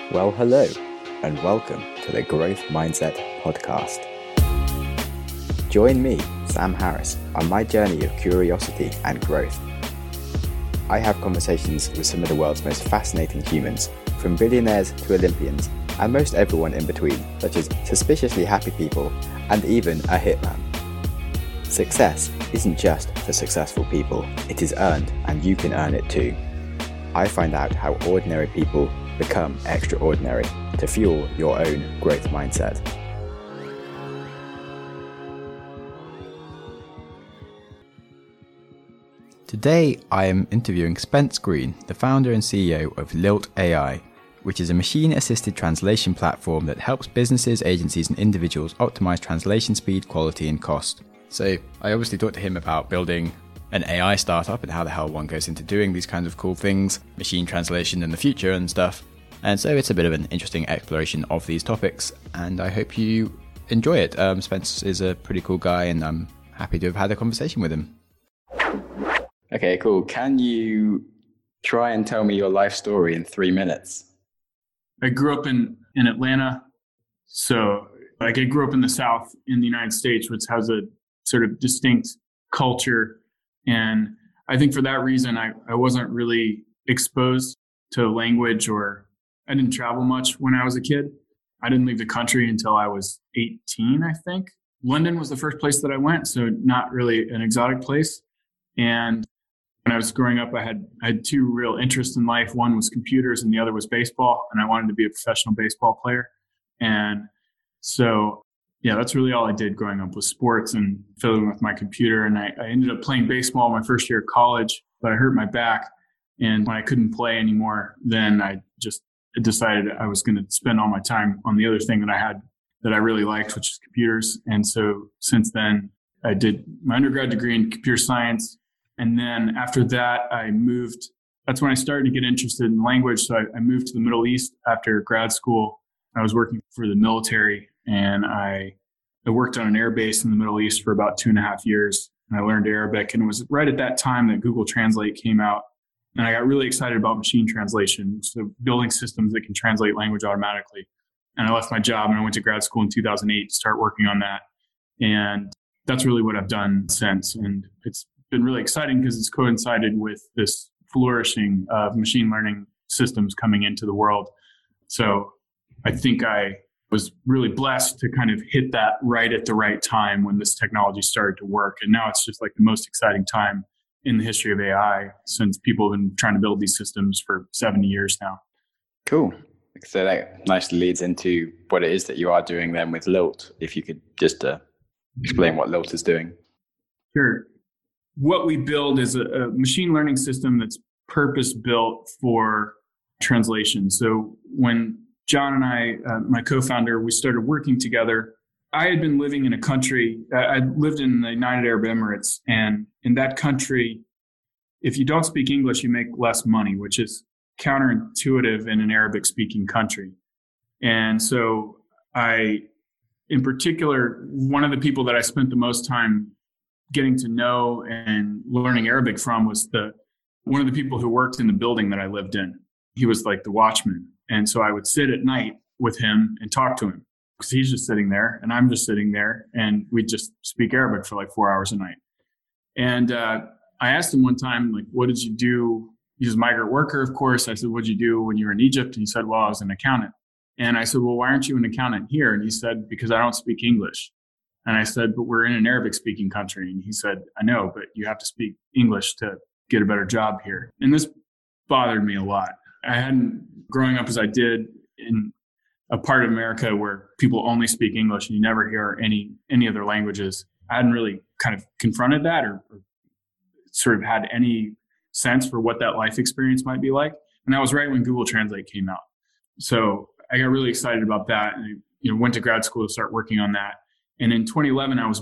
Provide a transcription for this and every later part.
Well, hello, and welcome to the Growth Mindset Podcast. Join me, Sam Harris, on my journey of curiosity and growth. I have conversations with some of the world's most fascinating humans, from billionaires to Olympians, and most everyone in between, such as suspiciously happy people and even a hitman. Success isn't just for successful people, it is earned, and you can earn it too. I find out how ordinary people become extraordinary to fuel your own growth mindset. Today, I am interviewing Spence Green, the founder and CEO of Lilt AI, which is a machine-assisted translation platform that helps businesses, agencies, and individuals optimize translation speed, quality, and cost. So I obviously talked to him about building an AI startup and how the hell one goes into doing these kinds of cool things, machine translation in the future and stuff. And so it's a bit of an interesting exploration of these topics, and I hope you enjoy it. Spence is a pretty cool guy, and I'm happy to have had a conversation with him. Okay, cool. Can you try and tell me your life story in 3 minutes? I grew up in Atlanta. So I grew up in the South in the United States, which has a sort of distinct culture. And I think for that reason, I wasn't really exposed to language, or I didn't travel much when I was a kid. I didn't leave the country until I was 18, I think. London was the first place that I went, so not really an exotic place. And when I was growing up, I had two real interests in life. One was computers and the other was baseball. And I wanted to be a professional baseball player. And so, yeah, that's really all I did growing up, was sports and fiddling with my computer. And I ended up playing baseball my first year of college, but I hurt my back. And when I couldn't play anymore, then I just decided I was going to spend all my time on the other thing that I had that I really liked, which is computers. And so since then, I did my undergrad degree in computer science. And then after that, that's when I started to get interested in language. So I moved to the Middle East after grad school. I was working for the military, and I worked on an air base in the Middle East for about 2.5 years. And I learned Arabic. And it was right at that time that Google Translate came out. And I got really excited about machine translation, so building systems that can translate language automatically. And I left my job and I went to grad school in 2008 to start working on that. And that's really what I've done since. And it's been really exciting because it's coincided with this flourishing of machine learning systems coming into the world. So I think I was really blessed to kind of hit that right at the right time when this technology started to work. And now it's just like the most exciting time in the history of AI, since people have been trying to build these systems for 70 years now. Cool. So that nicely leads into what it is that you are doing then with Lilt. If you could just explain what Lilt is doing. Sure. What we build is a machine learning system that's purpose-built for translation. So when John and I, my co-founder, we started working together, I had been living in a country, I lived in the United Arab Emirates, and in that country, if you don't speak English, you make less money, which is counterintuitive in an Arabic-speaking country. And so in particular, one of the people that I spent the most time getting to know and learning Arabic from was one of the people who worked in the building that I lived in. He was like the watchman. And so I would sit at night with him and talk to him, because he's just sitting there and I'm just sitting there, and we'd just speak Arabic for like 4 hours a night. And I asked him one time, like, what did you do? He was a migrant worker, of course. I said, what did you do when you were in Egypt? And he said, well, I was an accountant. And I said, well, why aren't you an accountant here? And he said, because I don't speak English. And I said, but we're in an Arabic-speaking country. And he said, I know, but you have to speak English to get a better job here. And this bothered me a lot. Growing up as I did in a part of America where people only speak English and you never hear any other languages, I hadn't really kind of confronted that or sort of had any sense for what that life experience might be like. And that was right when Google Translate came out. So I got really excited about that, and went to grad school to start working on that. And in 2011, I was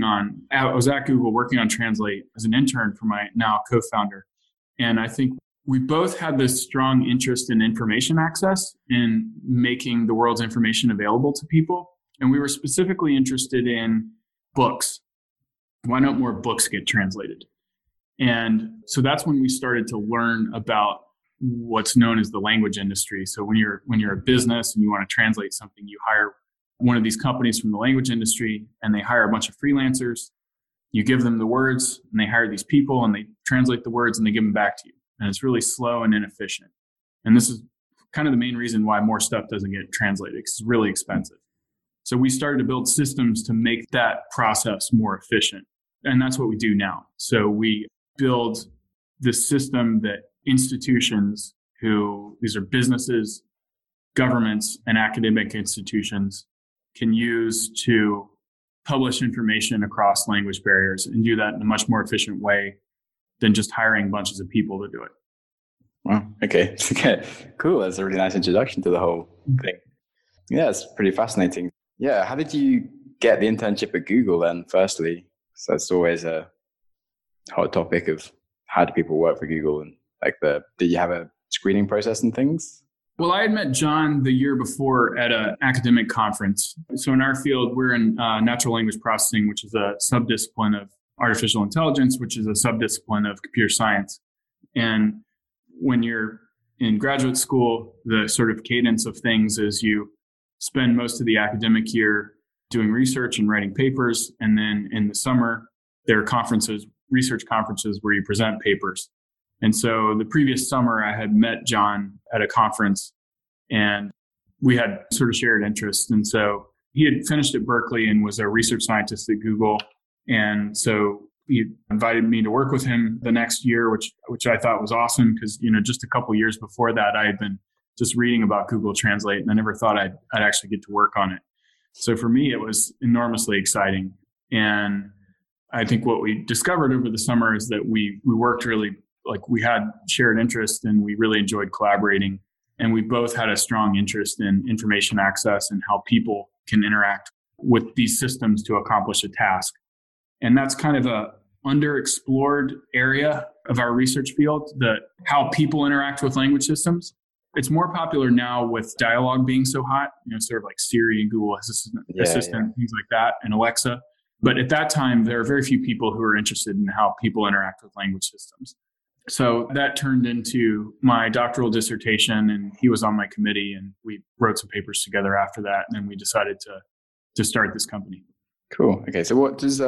at Google working on Translate as an intern for my now co-founder. And I think we both had this strong interest in information access and making the world's information available to people. And we were specifically interested in books. Why don't more books get translated? And so that's when we started to learn about what's known as the language industry. So when you're a business and you want to translate something, you hire one of these companies from the language industry and they hire a bunch of freelancers. You give them the words and they hire these people and they translate the words and they give them back to you. And it's really slow and inefficient. And this is kind of the main reason why more stuff doesn't get translated, because it's really expensive. So we started to build systems to make that process more efficient. And that's what we do now. So we build this system that institutions these are businesses, governments, and academic institutions can use to publish information across language barriers and do that in a much more efficient way than just hiring bunches of people to do it. Wow. Okay. Cool. That's a really nice introduction to the whole thing. Yeah, it's pretty fascinating. Yeah. How did you get the internship at Google then, firstly? So that's always a hot topic of how do people work for Google, and did you have a screening process and things? Well, I had met John the year before at an academic conference. So in our field, we're in natural language processing, which is a subdiscipline of artificial intelligence, which is a subdiscipline of computer science. And when you're in graduate school, the sort of cadence of things is you spend most of the academic year doing research and writing papers. And then in the summer, there are conferences, research conferences where you present papers. And so the previous summer, I had met John at a conference and we had sort of shared interests. And so he had finished at Berkeley and was a research scientist at Google. And so he invited me to work with him the next year, which I thought was awesome because, just a couple of years before that, I had been just reading about Google Translate and I never thought I'd actually get to work on it. So for me, it was enormously exciting. And I think what we discovered over the summer is that we worked really, we had shared interest and we really enjoyed collaborating. And we both had a strong interest in information access and how people can interact with these systems to accomplish a task. And that's kind of a underexplored area of our research field, how people interact with language systems. It's more popular now with dialogue being so hot, sort of like Siri and Google Assistant, things like that, and Alexa. But at that time, there are very few people who are interested in how people interact with language systems. So that turned into my doctoral dissertation, and he was on my committee, and we wrote some papers together after that, and then we decided to start this company. Cool. Okay, so what does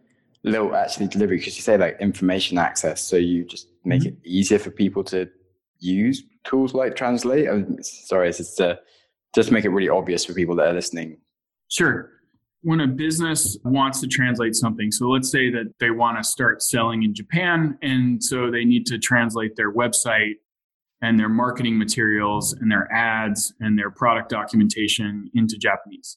Lilt actually deliver? Because you say information access, so you just make it easier for people to use tools like Translate? It's just make it really obvious for people that are listening. Sure. When a business wants to translate something, so let's say that they want to start selling in Japan, and so they need to translate their website and their marketing materials and their ads and their product documentation into Japanese.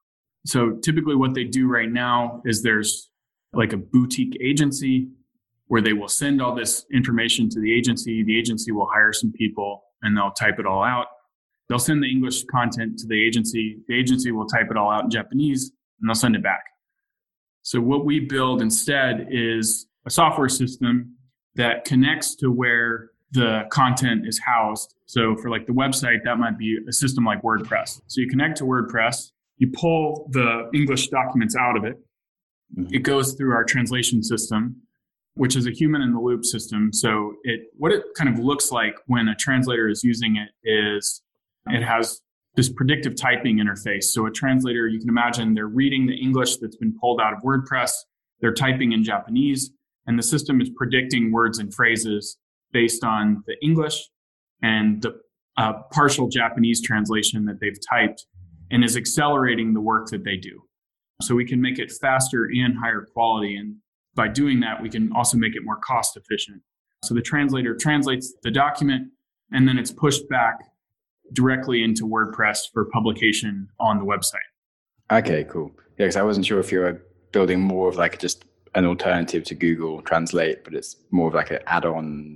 So typically what they do right now is there's like a boutique agency where they will send all this information to the agency. The agency will hire some people and they'll type it all out. They'll send the English content to the agency. The agency will type it all out in Japanese and they'll send it back. So what we build instead is a software system that connects to where the content is housed. So for the website, that might be a system like WordPress. So you connect to WordPress, you pull the English documents out of it. It goes through our translation system, which is a human in the loop system. So what it kind of looks like when a translator is using it is it has this predictive typing interface. So a translator, you can imagine they're reading the English that's been pulled out of WordPress, they're typing in Japanese, and the system is predicting words and phrases based on the English and the partial Japanese translation that they've typed, and is accelerating the work that they do. So we can make it faster and higher quality. And by doing that, we can also make it more cost efficient. So the translator translates the document and then it's pushed back directly into WordPress for publication on the website. Okay, cool. Yeah, because I wasn't sure if you were building more of just an alternative to Google Translate, but it's more of an add-on,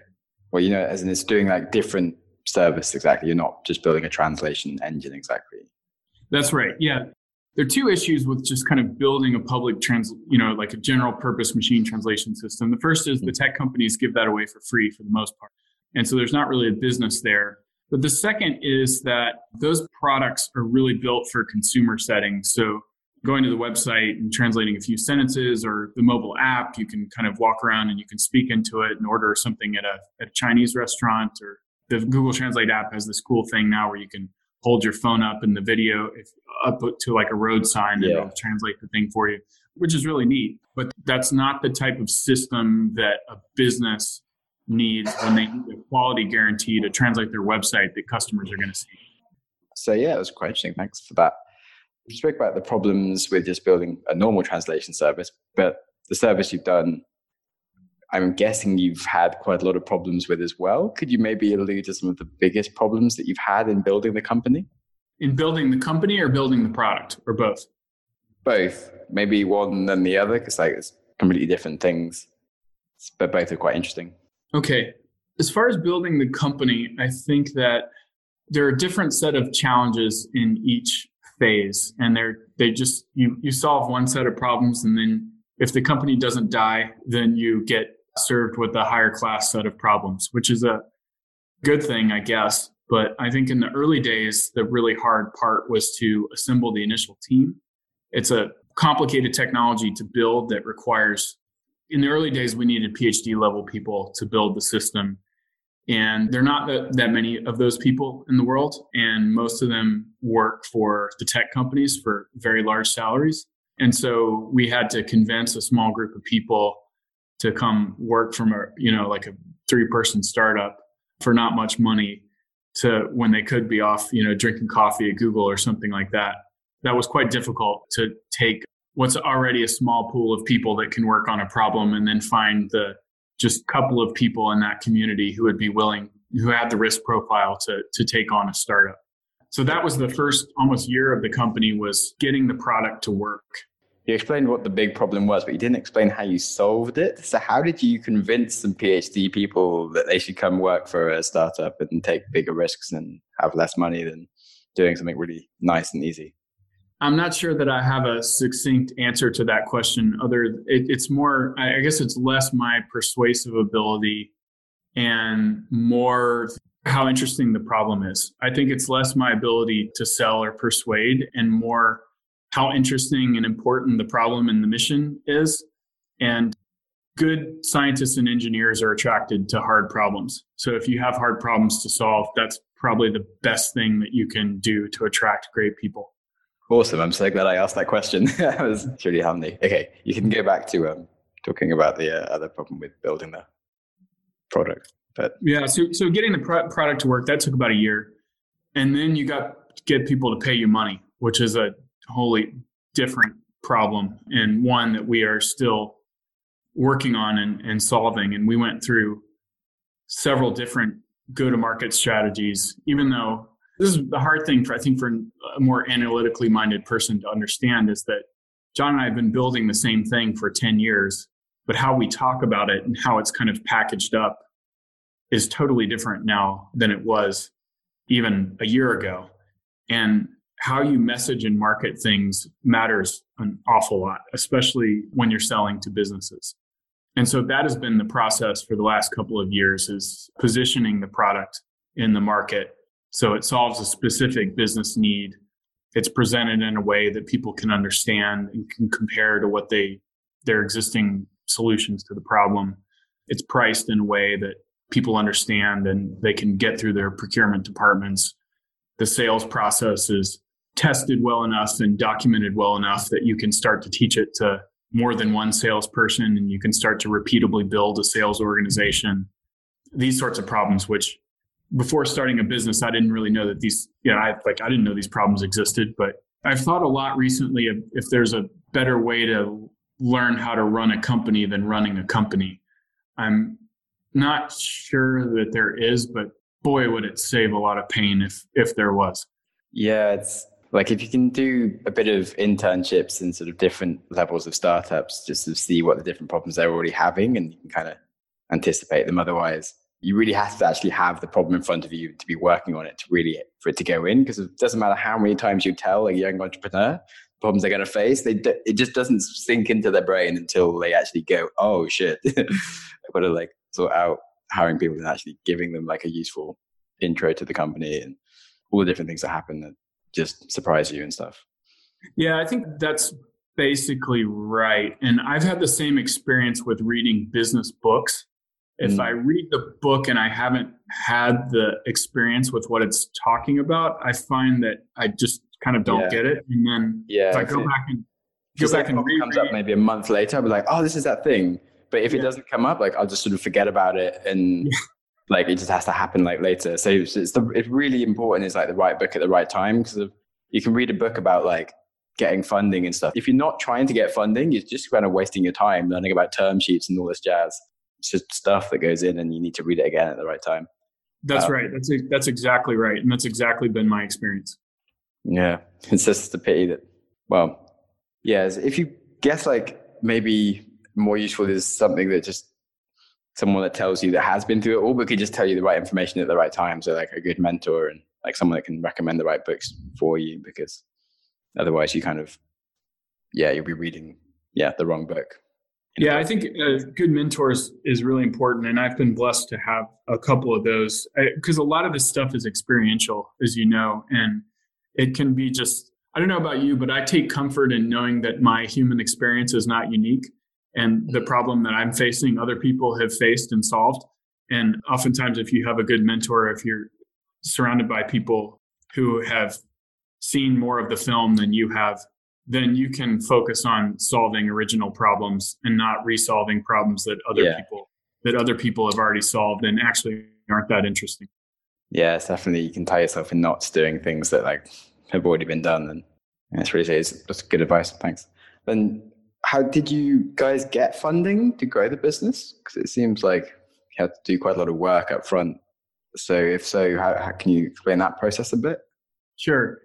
as in it's doing different service exactly. You're not just building a translation engine exactly. That's right. Yeah. There are two issues with just kind of building a public a general purpose machine translation system. The first is the tech companies give that away for free for the most part. And so there's not really a business there. But the second is that those products are really built for consumer settings. So going to the website and translating a few sentences, or the mobile app, you can kind of walk around and you can speak into it and order something at a Chinese restaurant. Or the Google Translate app has this cool thing now where you can hold your phone up in the video up to like a road sign and it'll translate the thing for you, which is really neat. But that's not the type of system that a business needs when they need a quality guarantee to translate their website that customers are going to see. So yeah, it was quite interesting. Thanks for that. You spoke about the problems with just building a normal translation service, but the service you've done, I'm guessing you've had quite a lot of problems with as well. Could you maybe allude to some of the biggest problems that you've had in building the company? In building the company or building the product, or both? Both. Maybe one than the other, because it's completely different things, but both are quite interesting. Okay. As far as building the company, I think that there are a different set of challenges in each phase, and you solve one set of problems, and then if the company doesn't die, then you get served with a higher class set of problems, which is a good thing, I guess. But I think in the early days, the really hard part was to assemble the initial team. It's a complicated technology to build that requires, in the early days, we needed PhD level people to build the system. And there are not that many of those people in the world. And most of them work for the tech companies for very large salaries. And so we had to convince a small group of people to come work from a 3-person startup for not much money, to when they could be off, drinking coffee at Google or something like that. That was quite difficult to take what's already a small pool of people that can work on a problem and then find the just couple of people in that community who would be willing, who had the risk profile to take on a startup. So that was the first almost year of the company, was getting the product to work. You explained what the big problem was, but you didn't explain how you solved it. So how did you convince some PhD people that they should come work for a startup and take bigger risks and have less money than doing something really nice and easy? I'm not sure that I have a succinct answer to that question. It's more, I guess it's less my persuasive ability and more how interesting the problem is. I think it's less my ability to sell or persuade and more how interesting and important the problem and the mission is. And good scientists and engineers are attracted to hard problems. So if you have hard problems to solve, that's probably the best thing that you can do to attract great people. Awesome. I'm so glad I asked that question. That was truly handy. Okay, you can go back to talking about the other problem with building the product. But yeah, so getting the product to work, that took about a year. And then you got to get people to pay you money, which is a wholly different problem, and one that we are still working on and solving. And we went through several different go-to-market strategies, even though this is the hard thing for a more analytically minded person to understand, is that John and I have been building the same thing for 10 years, but how we talk about it and how it's kind of packaged up is totally different now than it was even a year ago. And how you message and market things matters an awful lot, especially when you're selling to businesses. And so that has been the process for the last couple of years, is positioning the product in the market so it solves a specific business need. It's presented in a way that people can understand and can compare to what their existing solutions to the problem. It's priced in a way that people understand and they can get through their procurement departments. The sales process is tested well enough and documented well enough that you can start to teach it to more than one salesperson, and you can start to repeatably build a sales organization. These sorts of problems, which before starting a business, I didn't really know that I didn't know these problems existed, but I've thought a lot recently of if there's a better way to learn how to run a company than running a company. I'm not sure that there is, but boy, would it save a lot of pain if there was. Yeah, it's like if you can do a bit of internships in sort of different levels of startups, just to see what the different problems they're already having, and you can kind of anticipate them. Otherwise, you really have to actually have the problem in front of you to be working on it for it to go in, because it doesn't matter how many times you tell a young entrepreneur the problems they're going to face, it just doesn't sink into their brain until they actually go, oh shit, I've got to sort out hiring people and actually giving them a useful intro to the company and all the different things that happen that just surprise you and stuff. Yeah, I think that's basically right. And I've had the same experience with reading business books. If I Mm, read the book and I haven't had the experience with what it's talking about, I find that I just kind of don't yeah, get it. And then if yeah. I If you go say a back and problem comes up reread, maybe a month later, I'll be like, oh, this is that thing. But if it yeah, doesn't come up, like I'll just sort of forget about it, and yeah, like it just has to happen like later. So it's really important is like the right book at the right time, because you can read a book about like getting funding and stuff. If you're not trying to get funding, you're just kind of wasting your time learning about term sheets and all this jazz. It's just stuff that goes in, and you need to read it again at the right time. that's Um, right. That's exactly right. And that's exactly been my experience. yeah, it's just a pity that. Well, yeah. If you guess like maybe more useful is something that just someone that tells you that has been through it all, but could just tell you the right information at the right time. So like a good mentor and like someone that can recommend the right books for you, because otherwise you kind of, yeah, you'll be reading, yeah, the wrong book in a Yeah, way. I think good mentors is really important. And I've been blessed to have a couple of those because a lot of this stuff is experiential, as you know, and it can be just, I don't know about you, but I take comfort in knowing that my human experience is not unique. And the problem that I'm facing, other people have faced and solved. And oftentimes, if you have a good mentor, if you're surrounded by people who have seen more of the film than you have, then you can focus on solving original problems and not resolving problems Yeah. that other people have already solved and actually aren't that interesting. Yeah, it's definitely, you can tie yourself in knots doing things that like have already been done. And it's really, that's good advice. Thanks. Then how did you guys get funding to grow the business? Because it seems like you had to do quite a lot of work up front. So if so, how can you explain that process a bit? Sure.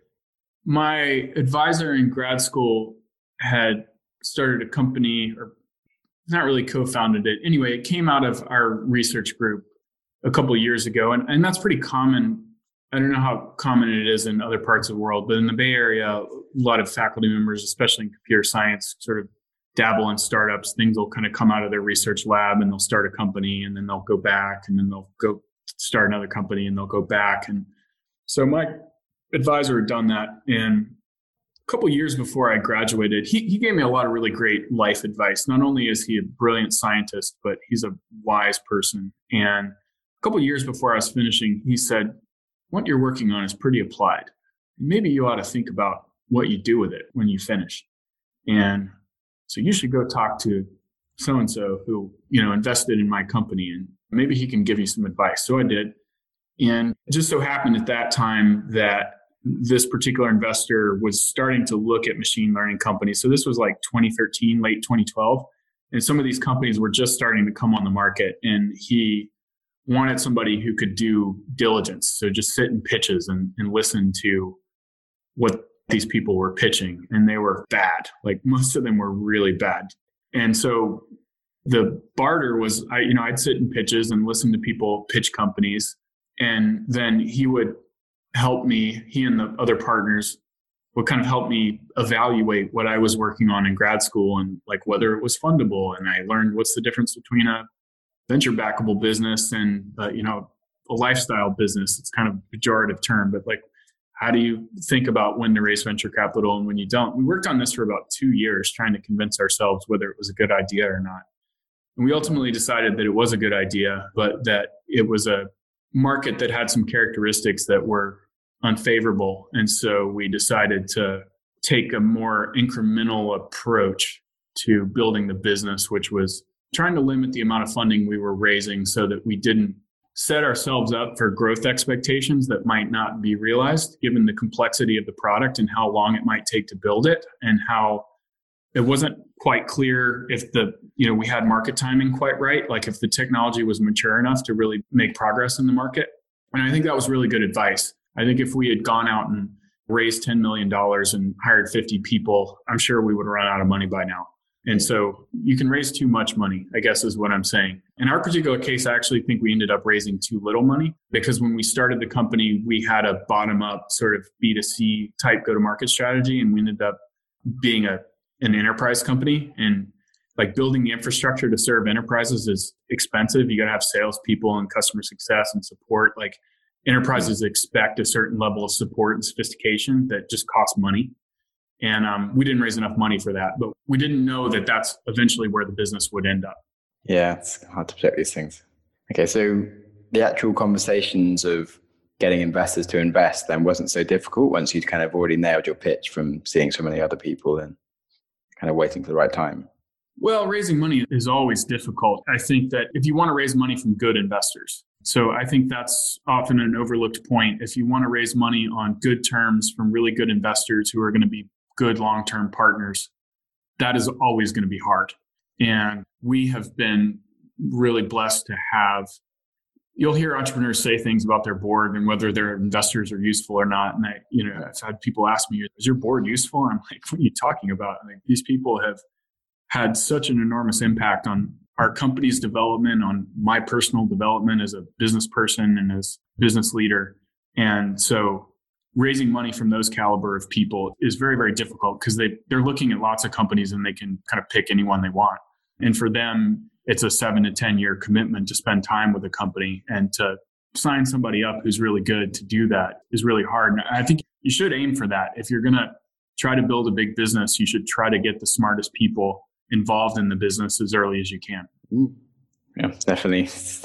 My advisor in grad school had started a company, or not really co-founded it. Anyway, it came out of our research group a couple of years ago, and that's pretty common. I don't know how common it is in other parts of the world, but in the Bay Area, a lot of faculty members, especially in computer science, sort of dabble in startups. Things will kind of come out of their research lab and they'll start a company and then they'll go back and then they'll go start another company and they'll go back. And so my advisor had done that. And a couple of years before I graduated, he gave me a lot of really great life advice. Not only is he a brilliant scientist, but he's a wise person. And a couple of years before I was finishing, he said, what you're working on is pretty applied. Maybe you ought to think about what you do with it when you finish. And so you should go talk to so and so who, invested in my company, and maybe he can give you some advice. So I did. And it just so happened at that time that this particular investor was starting to look at machine learning companies. So this was like 2013, late 2012. And some of these companies were just starting to come on the market. And he wanted somebody who could do diligence. So just sit in pitches and listen to what these people were pitching. And they were bad. Like most of them were really bad. And so the barter was, I'd sit in pitches and listen to people pitch companies. And then he would help me, he and the other partners would kind of help me evaluate what I was working on in grad school and like whether it was fundable. And I learned what's the difference between a venture backable business and, a lifestyle business. It's kind of a pejorative term, but like, how do you think about when to raise venture capital and when you don't? We worked on this for about 2 years trying to convince ourselves whether it was a good idea or not. And we ultimately decided that it was a good idea, but that it was a market that had some characteristics that were unfavorable. And so we decided to take a more incremental approach to building the business, which was trying to limit the amount of funding we were raising so that we didn't set ourselves up for growth expectations that might not be realized given the complexity of the product and how long it might take to build it, and how it wasn't quite clear if we had market timing quite right, like if the technology was mature enough to really make progress in the market. And I think that was really good advice. I think if we had gone out and raised $10 million and hired 50 people, I'm sure we would have run out of money by now. And so you can raise too much money, I guess is what I'm saying. In our particular case, I actually think we ended up raising too little money, because when we started the company, we had a bottom up sort of B2C type go-to-market strategy. And we ended up being an enterprise company, and like building the infrastructure to serve enterprises is expensive. You got to have salespeople and customer success and support. Like enterprises expect a certain level of support and sophistication that just costs money. And we didn't raise enough money for that, but we didn't know that that's eventually where the business would end up. Yeah, it's hard to predict these things. Okay, so the actual conversations of getting investors to invest then wasn't so difficult once you'd kind of already nailed your pitch from seeing so many other people and kind of waiting for the right time. Well, raising money is always difficult. I think that if you want to raise money from good investors, so I think that's often an overlooked point. If you want to raise money on good terms from really good investors who are going to be good long-term partners, that is always going to be hard. And we have been really blessed to have, you'll hear entrepreneurs say things about their board and whether their investors are useful or not. And I've had people ask me, is your board useful? And I'm like, what are you talking about? Like, these people have had such an enormous impact on our company's development, on my personal development as a business person and as business leader. And so raising money from those caliber of people is very, very difficult because they're looking at lots of companies and they can kind of pick anyone they want. And for them, it's a 7 to 10 year commitment to spend time with a company, and to sign somebody up who's really good to do that is really hard. And I think you should aim for that. If you're going to try to build a big business, you should try to get the smartest people involved in the business as early as you can. Yeah, definitely. It's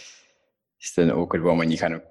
an awkward one when you kind of,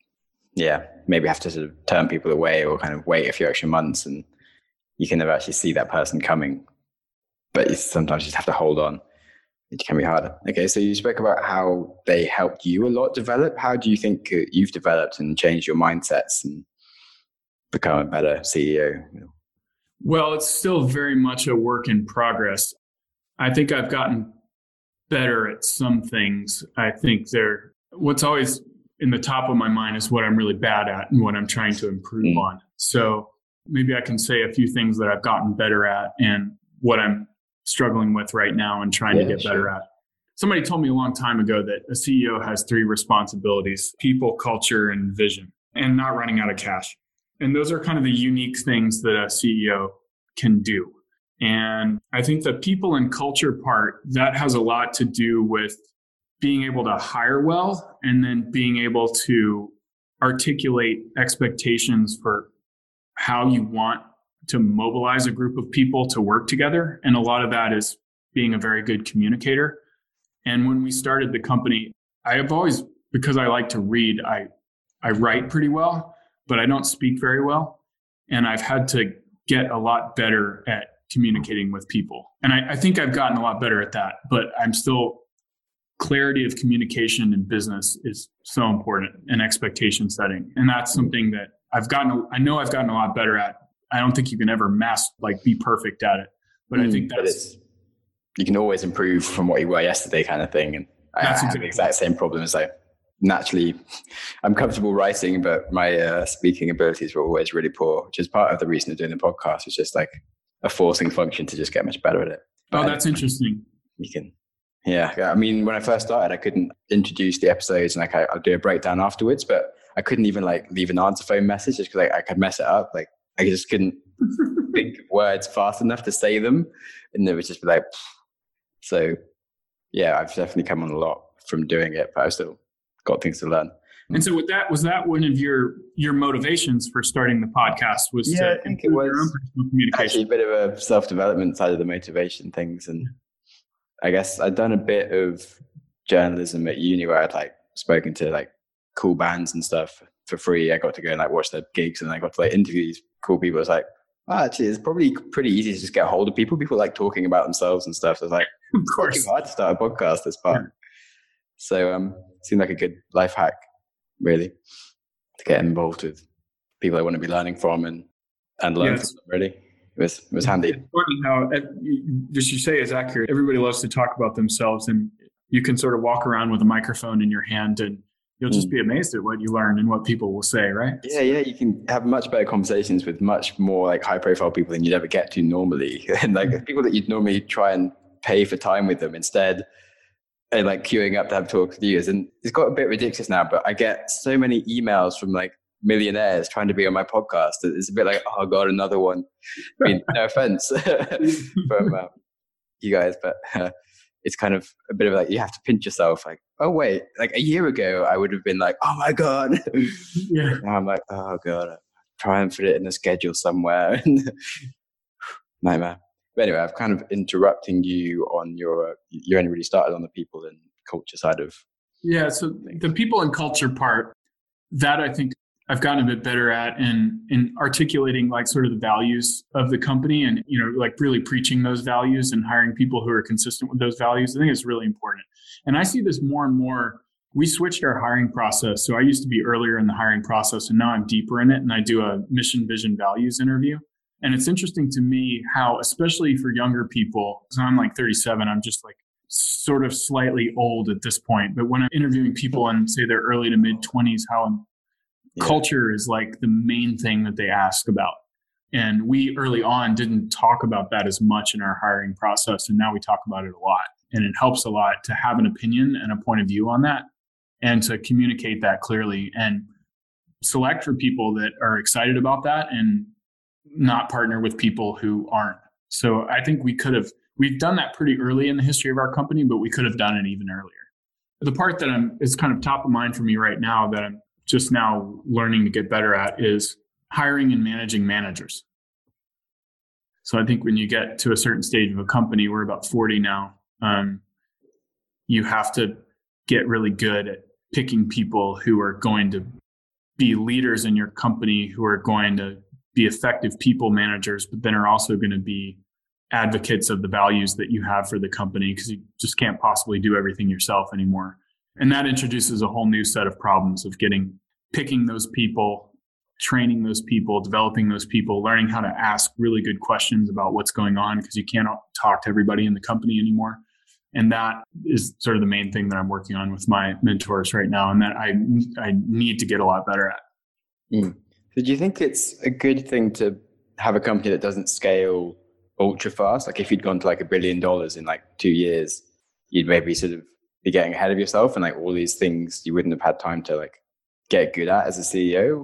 maybe have to sort of turn people away or kind of wait a few extra months, and you can never actually see that person coming. But you sometimes just have to hold on. It can be harder. Okay, so you spoke about how they helped you a lot develop. How do you think you've developed and changed your mindsets and become a better CEO? Well, it's still very much a work in progress. I think I've gotten better at some things. I think what's always in the top of my mind is what I'm really bad at and what I'm trying to improve on. So maybe I can say a few things that I've gotten better at and what I'm struggling with right now and trying to get better at. Somebody told me a long time ago that a CEO has 3 responsibilities: people, culture, and vision, and not running out of cash. And those are kind of the unique things that a CEO can do. And I think the people and culture part, that has a lot to do with being able to hire well, and then being able to articulate expectations for how you want to mobilize a group of people to work together. And a lot of that is being a very good communicator. And when we started the company, I have always, because I like to read, I write pretty well, but I don't speak very well. And I've had to get a lot better at communicating with people. And I think I've gotten a lot better at that, but I'm still, clarity of communication in business is so important, and expectation setting. And that's something that I know I've gotten a lot better at. I don't think you can ever be perfect at it, but I think you can always improve from what you were yesterday, kind of thing. And I have the exact same problem as naturally, I'm comfortable writing, but my speaking abilities were always really poor, which is part of the reason of doing the podcast. It's just like a forcing function to just get much better at it. But that's interesting. You can, I mean, when I first started, I couldn't introduce the episodes, and I'll do a breakdown afterwards, but I couldn't even leave an answer phone message just because I could mess it up. I just couldn't think of words fast enough to say them. And it would just be like, so I've definitely come on a lot from doing it, but I've still got things to learn. And so was that one of your motivations for starting the podcast, was to I think it was your own personal communication? Actually a bit of a self-development side of the motivation things. And I guess I'd done a bit of journalism at uni where I'd spoken to cool bands and stuff for free. I got to go and watch their gigs, and I got to interview these cool people. It's actually, it's probably pretty easy to just get a hold of people. People like talking about themselves and stuff. So it's of course, it's hard to start a podcast this part. Yeah. So it seemed like a good life hack, really, to get involved with people I want to be learning from and learn from them, really. It was handy. It's funny how just you say is accurate. Everybody loves to talk about themselves, and you can sort of walk around with a microphone in your hand and you'll just be amazed at what you learn and what people will say, right? Yeah, you can have much better conversations with much more high profile people than you'd ever get to normally. And people that you'd normally try and pay for time with them instead are queuing up to have talks with you. And it's got a bit ridiculous now, but I get so many emails from millionaires trying to be on my podcast. It's a bit oh God, another one. I mean, no offense from you guys, but it's kind of a bit of you have to pinch yourself. Oh wait, a year ago I would have been oh my God. Yeah. Now I'm oh God, try and fit it in a schedule somewhere. Nightmare. But anyway, I've kind of interrupting you on you only really started on the people and culture side of. Yeah. So the people and culture part, that I think I've gotten a bit better at in articulating like sort of the values of the company and, like really preaching those values and hiring people who are consistent with those values. I think it's really important. And I see this more and more. We switched our hiring process. So I used to be earlier in the hiring process and now I'm deeper in it and I do a mission, vision, values interview. And it's interesting to me how, especially for younger people, so I'm like 37, I'm just like sort of slightly old at this point. But when I'm interviewing people in, say, their early to mid 20s, how culture is like the main thing that they ask about. And we early on didn't talk about that as much in our hiring process. And now we talk about it a lot. And it helps a lot to have an opinion and a point of view on that and to communicate that clearly and select for people that are excited about that and not partner with people who aren't. So I think we've done that pretty early in the history of our company, but we could have done it even earlier. The part that is kind of top of mind for me right now that I'm just now learning to get better at is hiring and managing managers. So I think when you get to a certain stage of a company, we're about 40 now, you have to get really good at picking people who are going to be leaders in your company, who are going to be effective people managers, but then are also going to be advocates of the values that you have for the company, because you just can't possibly do everything yourself anymore. And that introduces a whole new set of problems of picking those people, training those people, developing those people, learning how to ask really good questions about what's going on, because you can't talk to everybody in the company anymore. And that is sort of the main thing that I'm working on with my mentors right now, and that I need to get a lot better at. So do you think it's a good thing to have a company that doesn't scale ultra fast? Like if you'd gone to like $1 billion in like 2 years, you'd maybe sort of be getting ahead of yourself and like all these things you wouldn't have had time to like get good at as a CEO?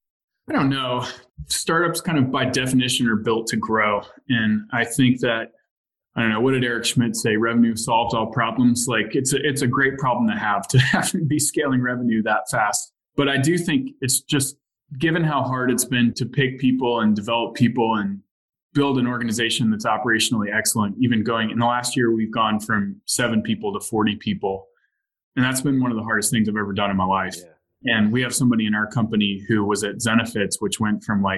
I don't know. Startups kind of by definition are built to grow. And I think that, I don't know, what did Eric Schmidt say? Revenue solves all problems. Like it's a great problem to have to be scaling revenue that fast. But I do think it's just, given how hard it's been to pick people and develop people and build an organization that's operationally excellent, even going in the last year, we've gone from 7 people to 40 people. And that's been one of the hardest things I've ever done in my life. Yeah. And we have somebody in our company who was at Zenefits, which went from like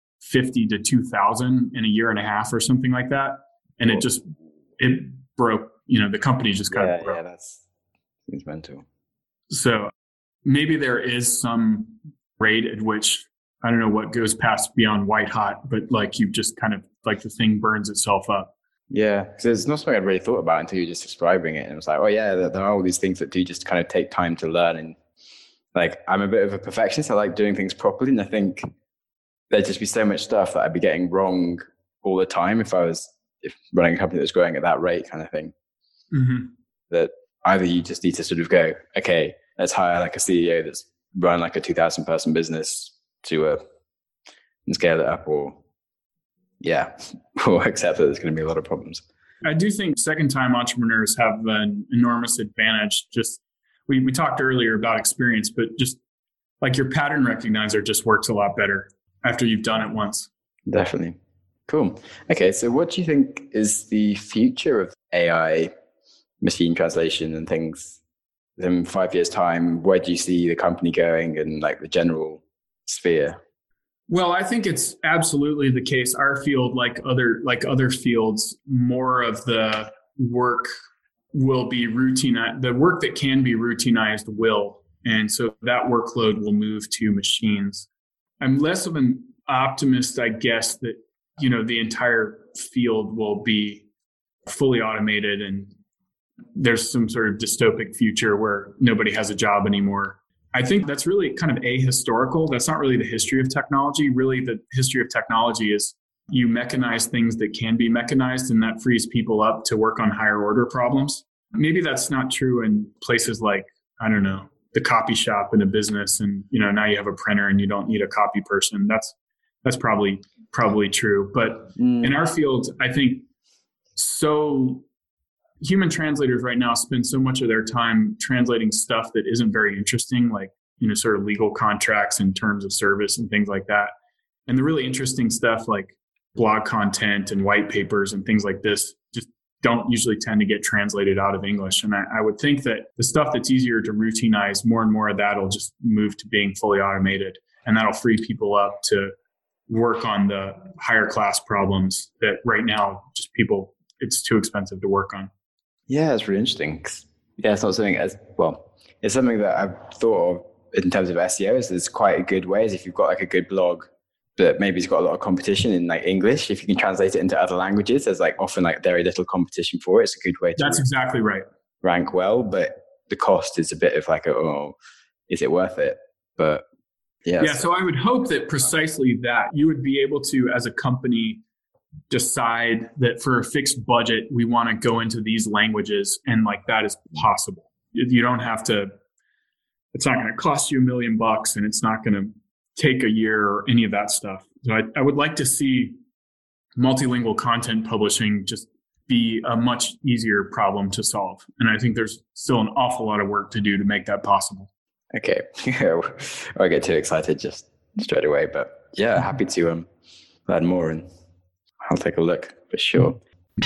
50 to 2,000 in a year and a half or something like that. And cool. it broke, the company just kind of broke. Yeah, seems mental. So maybe there is some rate at which, I don't know what goes past beyond white hot, but like you just kind of like the thing burns itself up. Yeah, because it's not something I'd really thought about until you were just describing it. And it was like, oh yeah, there are all these things that do just kind of take time to learn. And like, I'm a bit of a perfectionist. I like doing things properly. And I think there'd just be so much stuff that I'd be getting wrong all the time if running a company that's growing at that rate kind of thing. Mm-hmm. That either you just need to sort of go, okay, let's hire like a CEO that's run like a 2,000 person business and scale it up, or accept that there's going to be a lot of problems. I do think second time entrepreneurs have an enormous advantage. Just we talked earlier about experience, but just like your pattern recognizer just works a lot better after you've done it once. Definitely. Cool. Okay. So what do you think is the future of AI, machine translation and things? In 5 years' time, where do you see the company going and like the general sphere? Well, I think it's absolutely the case. Our field, like other fields, more of the work will be routine. The work that can be routinized will, and so that workload will move to machines. I'm less of an optimist, I guess, that the entire field will be fully automated and there's some sort of dystopic future where nobody has a job anymore. I think that's really kind of ahistorical. That's not really the history of technology. Really, the history of technology is you mechanize things that can be mechanized, and that frees people up to work on higher order problems. Maybe that's not true in places like, I don't know, the copy shop in a business, and now you have a printer and you don't need a copy person. That's probably true. But in our field, I think human translators right now spend so much of their time translating stuff that isn't very interesting, like, sort of legal contracts and terms of service and things like that. And the really interesting stuff, like blog content and white papers and things like this just don't usually tend to get translated out of English. And I would think that the stuff that's easier to routinize, more and more of that will just move to being fully automated. And that'll free people up to work on the higher class problems that right now just people, it's too expensive to work on. Yeah, it's really interesting. Yeah, it's not something as well. It's something that I've thought of in terms of SEO. Is there's quite a good way is if you've got like a good blog, but maybe it's got a lot of competition in like English. If you can translate it into other languages, there's like often like very little competition for it. It's a good way to That's exactly right. rank well, but the cost is a bit of like, is it worth it? But yeah. So I would hope that precisely that you would be able to, as a company, decide that for a fixed budget, we want to go into these languages, and like that is possible. You don't have to, it's not going to cost you $1 million, and it's not going to take a year or any of that stuff. So I would like to see multilingual content publishing just be a much easier problem to solve. And I think there's still an awful lot of work to do to make that possible. Okay. I get too excited just straight away, but yeah, happy to learn more, and I'll take a look for sure.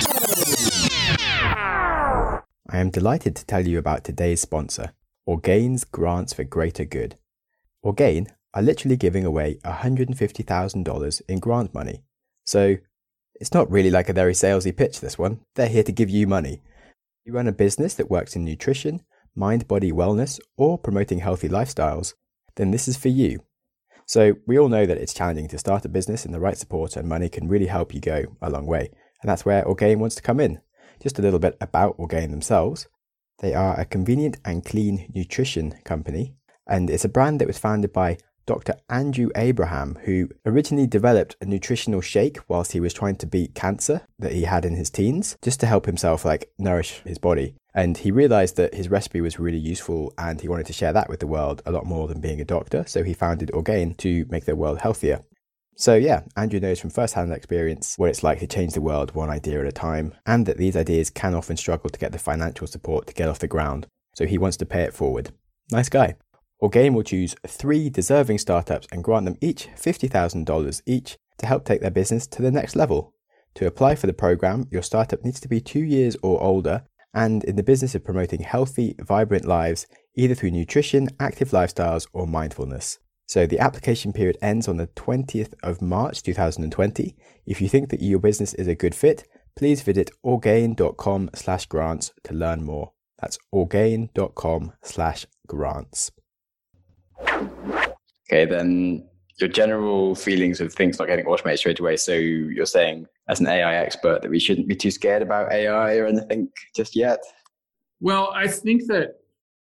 I am delighted to tell you about today's sponsor, Orgain's Grants for Greater Good. Orgain are literally giving away $150,000 in grant money. So it's not really like a very salesy pitch, this one. They're here to give you money. You run a business that works in nutrition, mind-body wellness, or promoting healthy lifestyles, then this is for you. So we all know that it's challenging to start a business, and the right support and money can really help you go a long way. And that's where Orgain wants to come in. Just a little bit about Orgain themselves. They are a convenient and clean nutrition company, and it's a brand that was founded by Dr. Andrew Abraham, who originally developed a nutritional shake whilst he was trying to beat cancer that he had in his teens, just to help himself nourish his body. And he realized that his recipe was really useful, and he wanted to share that with the world a lot more than being a doctor. So he founded Orgain to make the world healthier. So yeah, Andrew knows from first-hand experience what it's like to change the world one idea at a time, and that these ideas can often struggle to get the financial support to get off the ground. So he wants to pay it forward. Nice guy. Orgain will choose 3 deserving startups and grant them each $50,000 each to help take their business to the next level. To apply for the program, your startup needs to be 2 years or older and in the business of promoting healthy, vibrant lives, either through nutrition, active lifestyles, or mindfulness. So the application period ends on the 20th of March 2020. If you think that your business is a good fit, please visit orgain.com/grants to learn more. That's orgain.com/grants. Okay, then your general feelings of things not getting automated straight away. So you're saying, as an AI expert, that we shouldn't be too scared about AI or anything just yet? Well, I don't think that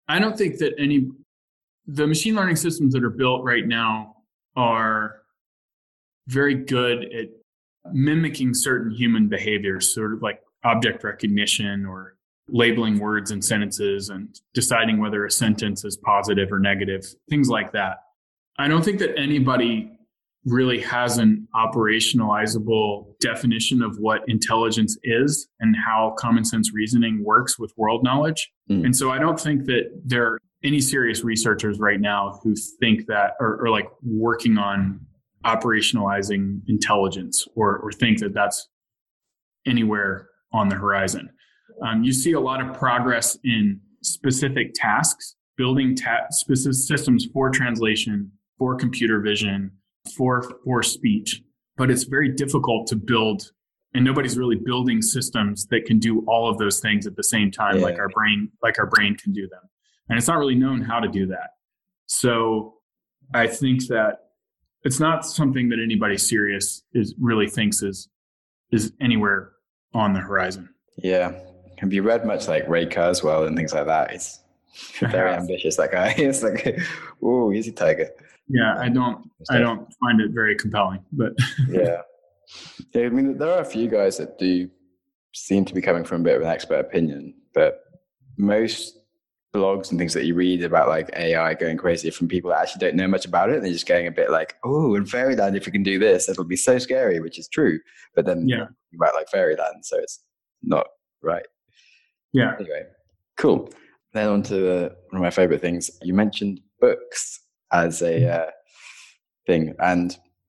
the machine learning systems that are built right now are very good at mimicking certain human behaviors, sort of like object recognition or labeling words and sentences and deciding whether a sentence is positive or negative, things like that. I don't think that anybody really has an operationalizable definition of what intelligence is and how common sense reasoning works with world knowledge. And so I don't think that there are any serious researchers right now who think that or like working on operationalizing intelligence or think that that's anywhere on the horizon. You see a lot of progress in specific tasks, building specific systems for translation, for computer vision, for speech. But it's very difficult to build, and nobody's really building systems that can do all of those things at the same time, like our brain can do them. And it's not really known how to do that. So I think that it's not something that anybody serious really thinks is anywhere on the horizon. Yeah. Have you read much like Ray Kurzweil and things like that? It's very ambitious, that guy. It's like, ooh, easy tiger. Yeah, I don't find it very compelling, but yeah. I mean, there are a few guys that do seem to be coming from a bit of an expert opinion, but most blogs and things that you read about like AI going crazy from people that actually don't know much about it. They're just going a bit like, oh, in Fairyland, if we can do this, it'll be so scary, which is true. But then about like Fairyland, so it's not right. Yeah. Anyway, cool. Then on to one of my favorite things. You mentioned books as a thing. And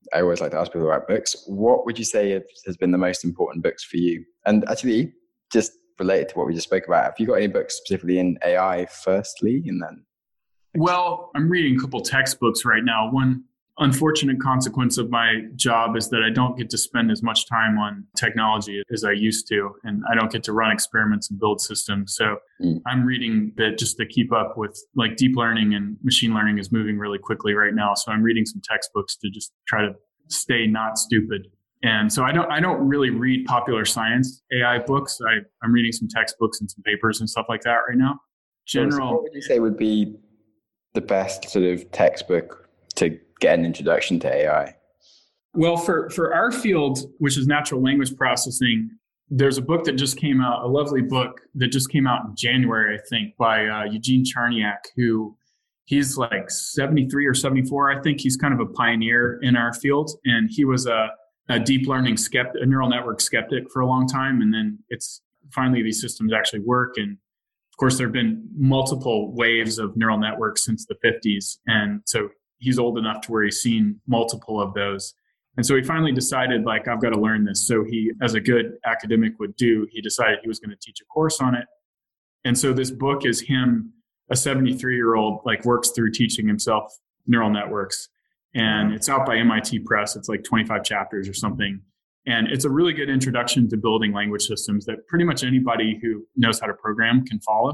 I always like to ask people about books. What would you say has been the most important books for you? And actually, just related to what we just spoke about, have you got any books specifically in AI firstly, and then? Well, I'm reading a couple textbooks right now. One unfortunate consequence of my job is that I don't get to spend as much time on technology as I used to, and I don't get to run experiments and build systems. So I'm reading that just to keep up with, like, deep learning and machine learning is moving really quickly right now. So I'm reading some textbooks to just try to stay not stupid. And so I don't really read popular science AI books. I'm reading some textbooks and some papers and stuff like that right now. So what would you say would be the best sort of textbook to get an introduction to AI? Well, for our field, which is natural language processing, there's a book that just came out, a lovely book that just came out in January, I think, by Eugene Charniak, who he's like 73 or 74. I think he's kind of a pioneer in our field. And he was a deep learning skeptic, a neural network skeptic for a long time. And then it's finally these systems actually work. And of course, there have been multiple waves of neural networks since the 50s. And so he's old enough to where he's seen multiple of those. And so he finally decided, like, I've got to learn this. So he, as a good academic would do, he decided he was going to teach a course on it. And so this book is him, a 73-year-old, like, works through teaching himself neural networks. And it's out by MIT Press. It's like 25 chapters or something. And it's a really good introduction to building language systems that pretty much anybody who knows how to program can follow.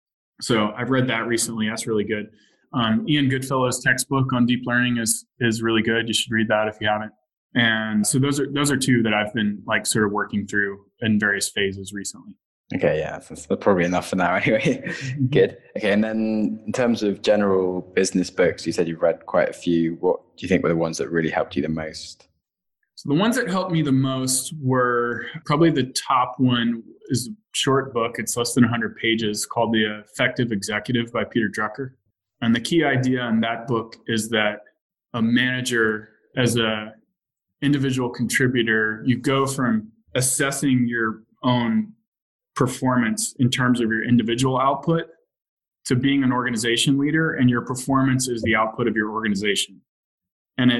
So I've read that recently. That's really good. Ian Goodfellow's textbook on deep learning is really good. You should read that if you haven't. And so those are two that I've been, like, sort of working through in various phases recently. Okay, yeah, that's probably enough for now anyway. Good. Okay, and then in terms of general business books, you said you've read quite a few. What do you think were the ones that really helped you the most? So the ones that helped me the most were, probably the top one is a short book. It's less than 100 pages, called The Effective Executive by Peter Drucker. And the key idea in that book is that a manager, as a individual contributor, you go from assessing your own performance in terms of your individual output to being an organization leader, and your performance is the output of your organization. And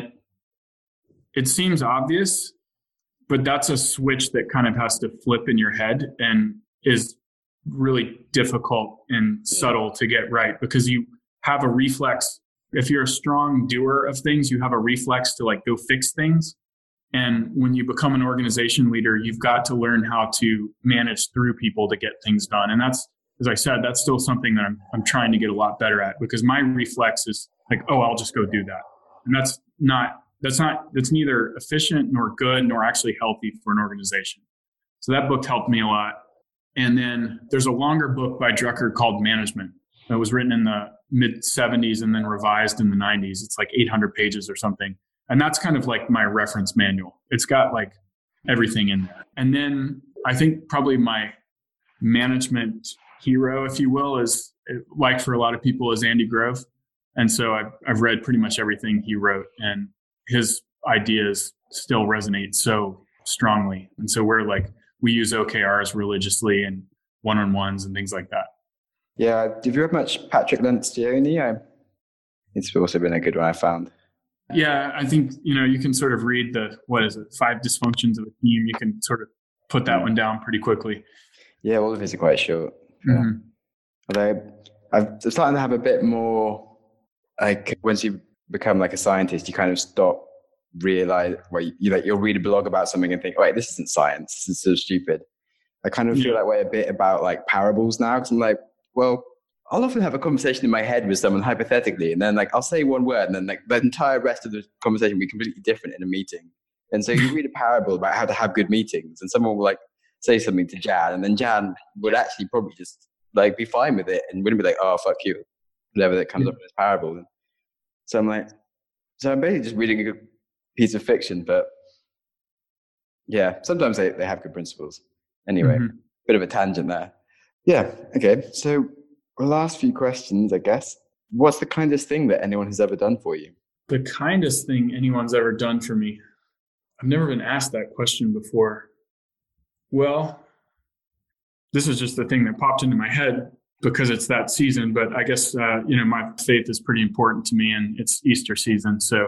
it seems obvious, but that's a switch that kind of has to flip in your head and is really difficult and subtle to get right, because you have a reflex. If you're a strong doer of things, you have a reflex to, like, go fix things. And when you become an organization leader, you've got to learn how to manage through people to get things done. And that's, as I said, that's still something that I'm trying to get a lot better at, because my reflex is like, oh, I'll just go do that. And that's neither efficient nor good nor actually healthy for an organization. So that book helped me a lot. And then there's a longer book by Drucker called Management that was written in the mid 70s and then revised in the 90s. It's like 800 pages or something. And that's kind of like my reference manual. It's got, like, everything in there. And then I think probably my management hero, if you will, is, like, for a lot of people, is Andy Grove. And so I've read pretty much everything he wrote, and his ideas still resonate so strongly. And so we use OKRs religiously and one-on-ones and things like that. Yeah. Have you read much Patrick Lencioni? It's also been a good one I found. Yeah, I think, you can sort of read the, 5 dysfunctions of a team. You can sort of put that one down pretty quickly. Yeah, all of his are quite short. Mm-hmm. Although I'm starting to have a bit more, like, once you become like a scientist, you kind of stop you'll read a blog about something and think, wait, this isn't science. This is so stupid. I kind of feel that way a bit about, like, parables now, because I'm like, well, I'll often have a conversation in my head with someone hypothetically, and then, like, I'll say one word, and then, like, the entire rest of the conversation will be completely different in a meeting. And so you read a parable about how to have good meetings, and someone will, like, say something to Jan, and then Jan would actually probably just, like, be fine with it and wouldn't be like, oh, fuck you, whatever that comes up in this parable. So I'm basically just reading a piece of fiction, but yeah, sometimes they have good principles. Anyway, bit of a tangent there. Yeah, okay. So the last few questions, I guess. What's the kindest thing that anyone has ever done for you? The kindest thing anyone's ever done for me? I've never been asked that question before. Well, this is just the thing that popped into my head because it's that season. But I guess, my faith is pretty important to me, and it's Easter season. So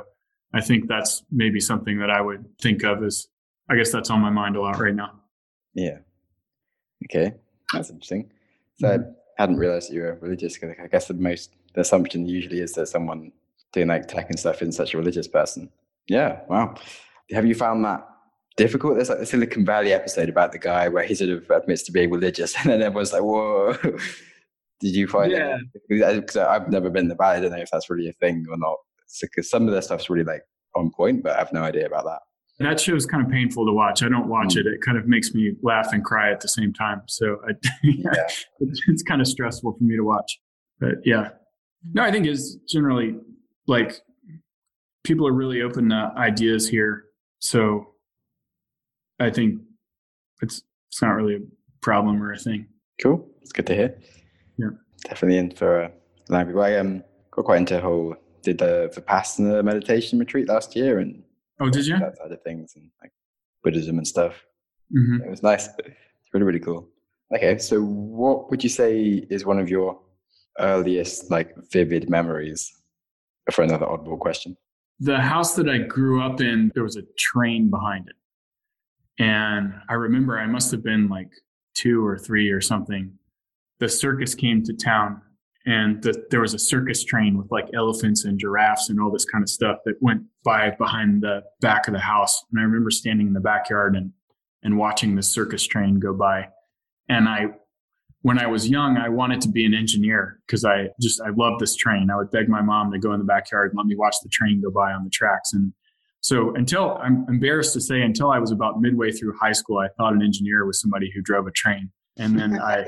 I think that's maybe something that I would think of as, I guess that's on my mind a lot right now. Yeah. Okay. That's interesting. So I hadn't realized that you were religious, because I guess the assumption usually is that someone doing like tech and stuff isn't such a religious person. Yeah. Wow. Have you found that difficult? There's like the Silicon Valley episode about the guy where he sort of admits to being religious, and then everyone's like, whoa. Did you find it? Because I've never been there, but I don't know if that's really a thing or not. Because some of their stuff's really like on point, but I have no idea about that. That show is kind of painful to watch. I don't watch it. It kind of makes me laugh and cry at the same time. So it's kind of stressful for me to watch. But yeah. No, I think it's generally like people are really open to ideas here. So I think it's not really a problem or a thing. Cool. It's good to hear. Yeah. Definitely in for language. I got quite into did the Vipassana meditation retreat last year, and did you? That side of things, and like Buddhism and stuff. Mm-hmm. It was nice. It's really, really cool. Okay, so what would you say is one of your earliest like vivid memories? For another oddball question. The house that I grew up in, there was a train behind it. And I remember I must have been like 2 or 3 or something. The circus came to town, and there was a circus train with like elephants and giraffes and all this kind of stuff that went by behind the back of the house. And I remember standing in the backyard and watching the circus train go by. And when I was young, I wanted to be an engineer because I loved this train. I would beg my mom to go in the backyard and let me watch the train go by on the tracks. And so I'm embarrassed to say, until I was about midway through high school, I thought an engineer was somebody who drove a train. And then I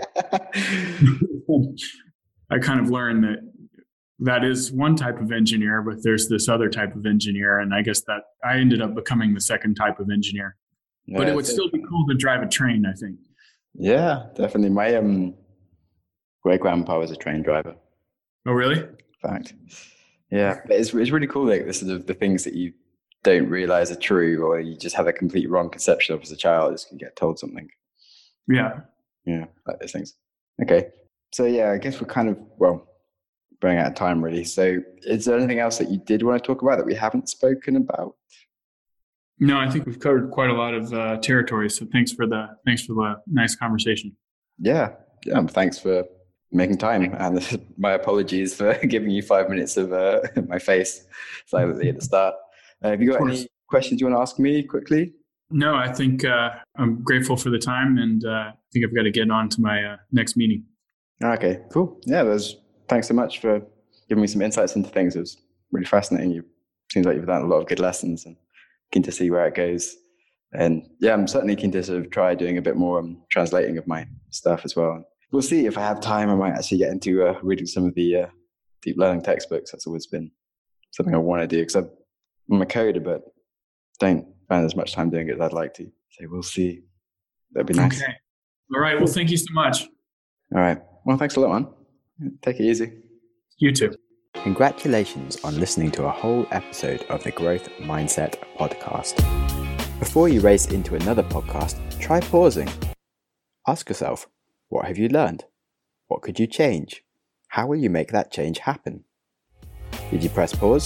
kind of learned that is one type of engineer, but there's this other type of engineer. And I guess that I ended up becoming the second type of engineer. Yeah, but it would still be cool to drive a train, I think. Yeah, definitely. My great-grandpa was a train driver. Oh, really? In fact. Yeah, but it's really cool, like the sort of the things that you don't realize are true, or you just have a complete wrong conception of as a child, just can get told something. Yeah. Yeah, like those things. Okay. So yeah, I guess we're kind of, running out of time really. So is there anything else that you did want to talk about that we haven't spoken about? No, I think we've covered quite a lot of territory. So thanks for the nice conversation. Yeah. Thanks for making time, and my apologies for giving you 5 minutes of my face silently at the start. Have you got any questions you want to ask me quickly? No, I think I'm grateful for the time, and I think I've got to get on to my next meeting. Okay, cool. Yeah, thanks so much for giving me some insights into things. It was really fascinating. Seems like you've done a lot of good lessons, and keen to see where it goes. And yeah, I'm certainly keen to sort of try doing a bit more translating of my stuff as well. We'll see if I have time. I might actually get into reading some of the deep learning textbooks. That's always been something I want to do, because I'm a coder, but don't spend as much time doing it as I'd like to. So we'll see. That'd be nice. Okay. All right. Well, thank you so much. All right. Well, thanks a lot, man. Take it easy. You too. Congratulations on listening to a whole episode of the Growth Mindset podcast. Before you race into another podcast, try pausing. Ask yourself, what have you learned? What could you change? How will you make that change happen? Did you press pause?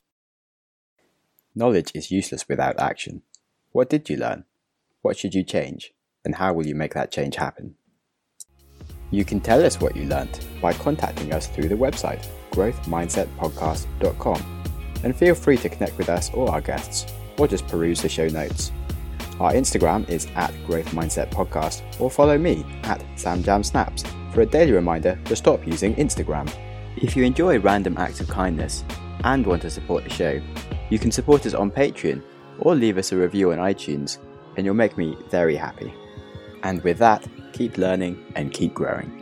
Knowledge is useless without action. What did you learn? What should you change? And how will you make that change happen? You can tell us what you learned by contacting us through the website, growthmindsetpodcast.com, and feel free to connect with us or our guests, or just peruse the show notes. Our Instagram is @growthmindsetpodcast, or follow me @samjamsnaps for a daily reminder to stop using Instagram. If you enjoy random acts of kindness and want to support the show, you can support us on Patreon or leave us a review on iTunes, and you'll make me very happy. And with that, keep learning and keep growing.